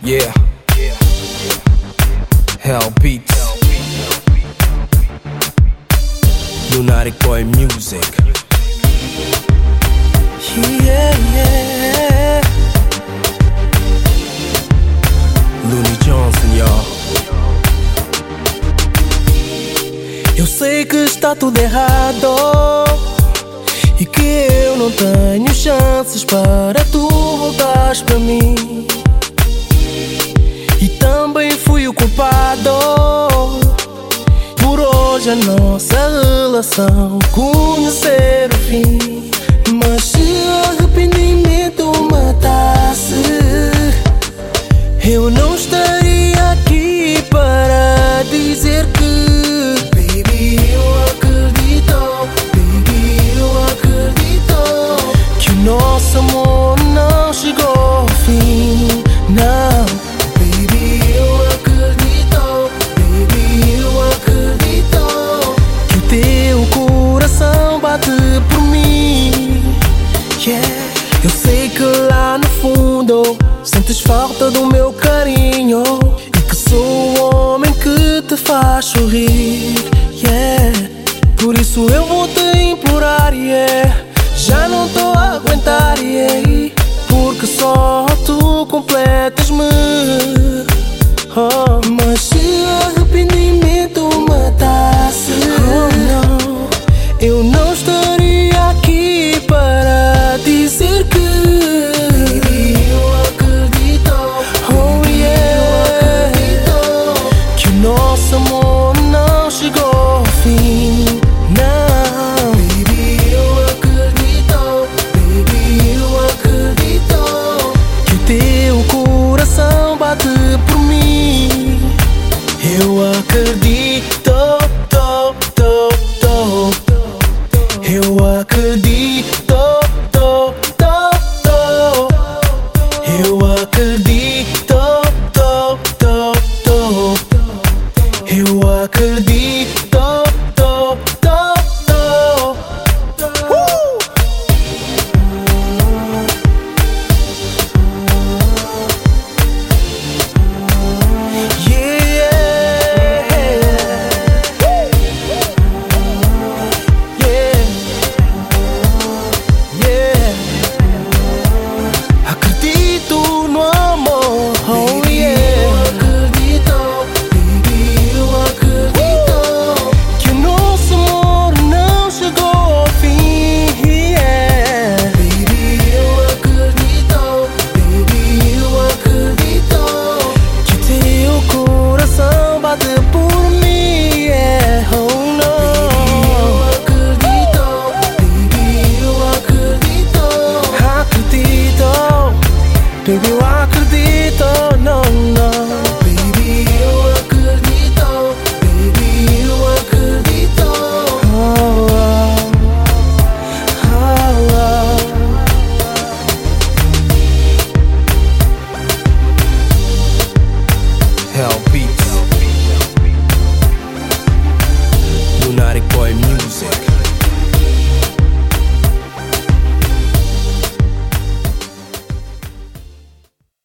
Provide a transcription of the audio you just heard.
Yeah. Hell Beats. Lunatic Boy Music. Yeah, yeah. Looney Johnson, y'all. Eu sei que está tudo errado e que eu não tenho chances para tu voltares para mim. E também fui o culpado por hoje a nossa relação conhecer o fim. Mas se arrependimento matasse, eu não estaria aqui para dizer que baby, eu acredito, baby, eu acredito que o nosso amor não chegou ao fim. Não, baby, eu acredito, baby, eu acredito que o teu coração bate por mim. Yeah. Eu sei que lá no fundo sentes falta do meu carinho e que sou o homem que te faz sorrir. Yeah. Por isso eu vou te implorar, yeah. Já não tô a aguentar, yeah. Porque só tu completas-me. Oh. Mas se arrependimento matasse, oh, não, eu não estaria aqui para dizer que baby, eu acredito, oh yeah, eu acredito que o nosso amor não chegou ao fim. Não, baby, eu acredito, baby, eu acredito que o teu coração bate por mim. Eu acredito, eu acredito, eu acredito, eu acredito. Baby, why?